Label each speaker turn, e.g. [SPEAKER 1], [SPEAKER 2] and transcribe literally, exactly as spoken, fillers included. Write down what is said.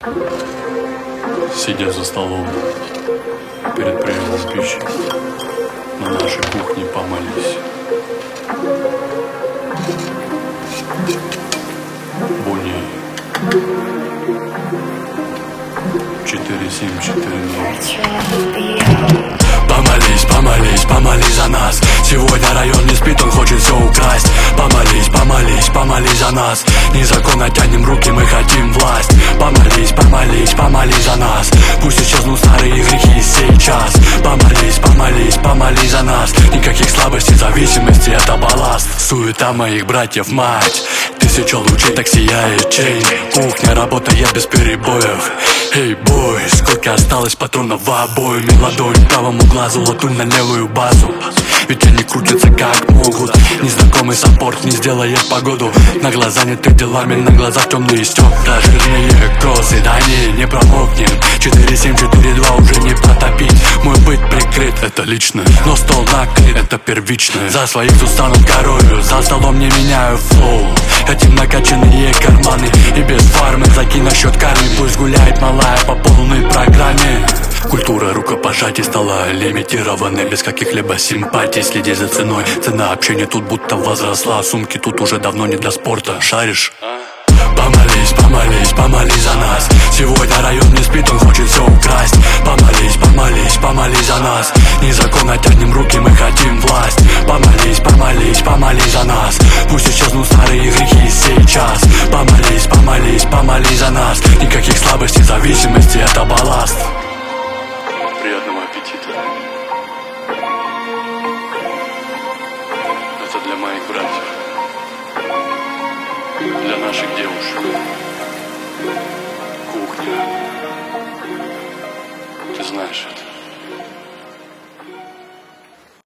[SPEAKER 1] Сидя за столом перед приемом пищи, на нашей кухне помолись. Буни четыре семь четыре ноль.
[SPEAKER 2] Помолись, помолись, помолись за нас. Сегодня район не спит, он хочет все украсть. Помолись, помолись, помолись за нас. Незаконно тянем руки, мы хотим власть. Помолись, помолись, помолись за нас. Пусть исчезнут старые грехи сейчас. Помолись, помолись, помолись за нас. Никаких слабостей, зависимости, это балласт. Суета моих братьев, мать. Тысяча лучей, так сияет чейн. Кухня работает без перебоев. Эй, бой, сколько осталось патронов в обоими. Ладонь правому глазу, латунь на левую базу. Ведь они крутятся как могут. Незнакомый саппорт не сделает погоду. На глаза заняты делами, на глазах темные стекла. Жирнее кроссы, да не, не промокнем. Четыре семь четыре два уже не протопить. Мой быт прикрыт, это лично. Но стол накрыт, это первичное. За своих тут станут горою. За столом не меняю флоу. Хотим накачанные карманы. И без фармы закинь на счет кармы. Пусть гуляет малая по полной программе. Культура рукопожатий стала лимитированной, без каких-либо симпатий. Следи за ценой, цена общения тут будто возросла. Сумки тут уже давно не для спорта, шаришь? Помолись, помолись, помолись за нас. Сегодня район не спит, он хочет все украсть. Помолись, помолись, помолись за нас. Незаконно тянем руки, мы хотим власть. Помолись, помолись, помолись за нас. Пусть исчезнут старые грехи сейчас. Помолись, помолись, помолись за нас. Никаких слабостей, зависимости, это балласт.
[SPEAKER 1] Приятного аппетита. Это для моих братьев, для наших девушек. Кухня. Ты знаешь это.